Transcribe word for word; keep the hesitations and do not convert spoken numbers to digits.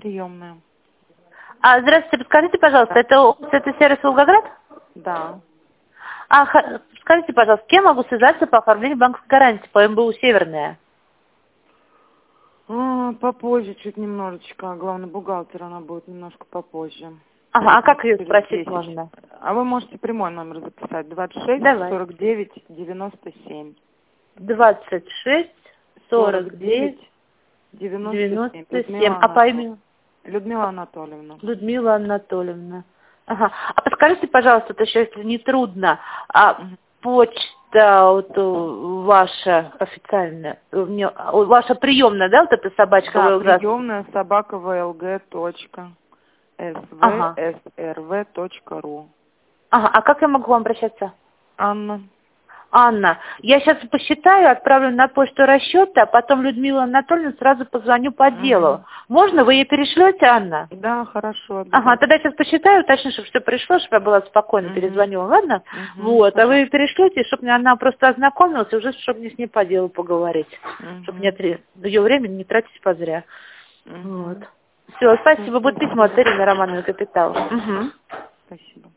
приемная. А, здравствуйте, подскажите, пожалуйста, Да. это, это сервис Волгоград? Да. А, ха- скажите, пожалуйста, с кем могу связаться по оформлению банковской гарантии по МБУ «Северная»? А, попозже чуть немножечко. а Главный бухгалтер, она будет немножко попозже. Ага, а как ее Через спросить десять. можно? А вы можете прямой номер записать. двадцать шесть Давай. сорок девять девяносто семь. двадцать шесть сорок сорок девять девять девяносто семь. девяносто семь. Людмила А по Анатольевна. имени? Людмила Анатольевна. Людмила Анатольевна. Ага. А подскажите, пожалуйста, это еще, если не трудно, а почта вот у- ваша официальная, у меня- у- ваша приемная, да, вот эта собачка Да, Волгоград? приемная собака влг точка Ага. свсрв точка ру. Ага. А как я могу к вам обращаться? Анна. Анна, я сейчас посчитаю, отправлю на почту расчеты, а потом Людмила Анатольевна сразу позвоню по делу. Мгм. Можно? Вы ей перешлете, Анна? Да, хорошо, Ага, обязательно. тогда я сейчас посчитаю, уточню, чтобы все пришло, чтобы я была спокойно, Мгм. перезвонила, ладно? Мгм, Вот, а вы пожалуйста. перешлете, чтобы она просто ознакомилась, и уже, чтобы мне с ней по делу поговорить. Чтобы не Мгм. отри... ее время не тратить позря. Вот. Мгм. Все, Всё, спасибо. Будет письмо от спасибо. Ирины Романовой Капитал. Угу. Спасибо.